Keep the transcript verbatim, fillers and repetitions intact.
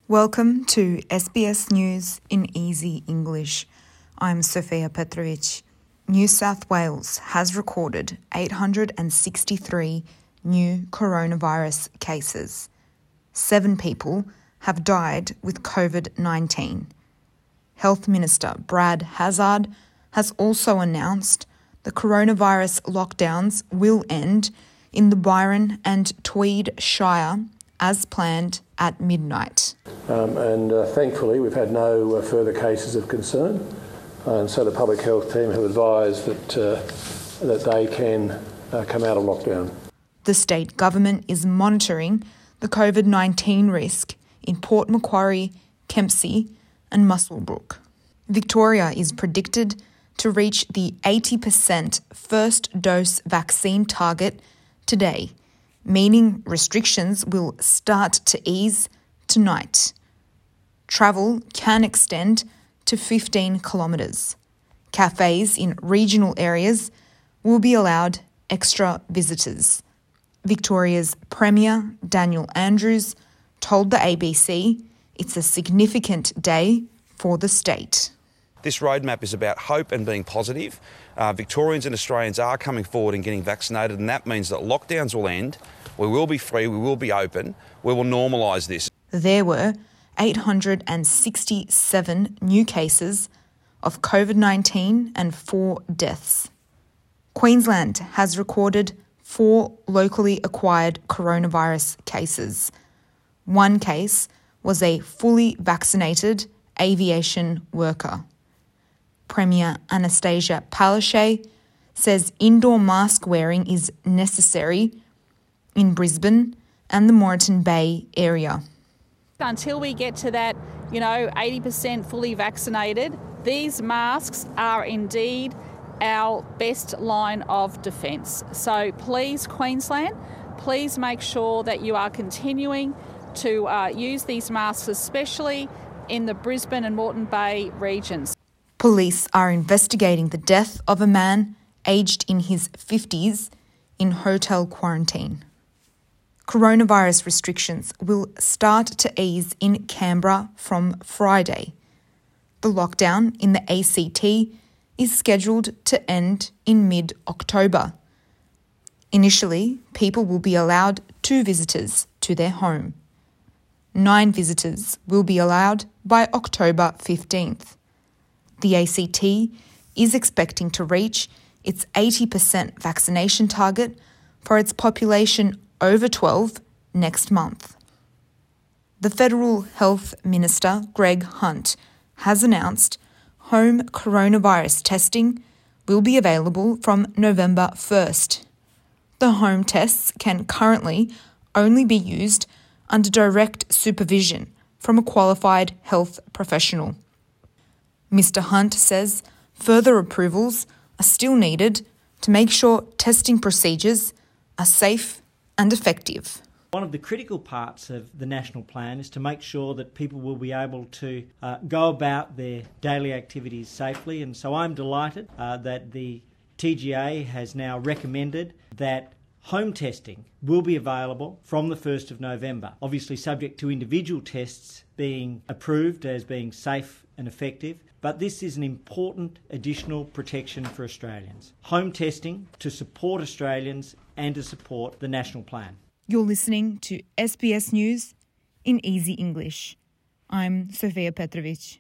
Welcome to S B S News in Easy English. I'm Sofia Petrovic. New South Wales has recorded eight hundred sixty-three new coronavirus cases. Seven people have died with covid nineteen. Health Minister Brad Hazzard has also announced the coronavirus lockdowns will end in the Byron and Tweed Shire as planned at midnight. Um, and uh, thankfully we've had no uh, further cases of concern, uh, and so the public health team have advised that, uh, that they can uh, come out of lockdown. The state government is monitoring the covid nineteen risk in Port Macquarie, Kempsey and Muswellbrook. Victoria is predicted to reach the eighty percent first dose vaccine target today, meaning restrictions will start to ease tonight. Travel can extend to fifteen kilometres. Cafes in regional areas will be allowed extra visitors. Victoria's Premier Daniel Andrews told the A B C it's a significant day for the state. This roadmap is about hope and being positive. Uh, Victorians and Australians are coming forward and getting vaccinated, and that means that lockdowns will end, we will be free, we will be open, we will normalise this. There were eight hundred sixty-seven new cases of covid nineteen and four deaths. Queensland has recorded four locally acquired coronavirus cases. One case was a fully vaccinated aviation worker. Premier Anastasia Palaszczuk says indoor mask wearing is necessary in Brisbane and the Moreton Bay area. Until we get to that, you know, eighty percent fully vaccinated, these masks are indeed our best line of defence. So please, Queensland, please make sure that you are continuing to uh, use these masks, especially in the Brisbane and Moreton Bay regions. Police are investigating the death of a man aged in his fifties in hotel quarantine. Coronavirus restrictions will start to ease in Canberra from Friday. The lockdown in the A C T is scheduled to end in mid-October. Initially, people will be allowed two visitors to their home. Nine visitors will be allowed by October fifteenth. The A C T is expecting to reach its eighty percent vaccination target for its population over twelve next month. The Federal Health Minister, Greg Hunt, has announced home coronavirus testing will be available from November first. The home tests can currently only be used under direct supervision from a qualified health professional. Mister Hunt says further approvals are still needed to make sure testing procedures are safe and effective. One of the critical parts of the national plan is to make sure that people will be able to uh, go about their daily activities safely, and so I'm delighted uh, that the T G A has now recommended that home testing will be available from the first of November, obviously subject to individual tests being approved as being safe and effective, but this is an important additional protection for Australians. Home testing to support Australians and to support the national plan. You're listening to S B S News in Easy English. I'm Sofia Petrovic.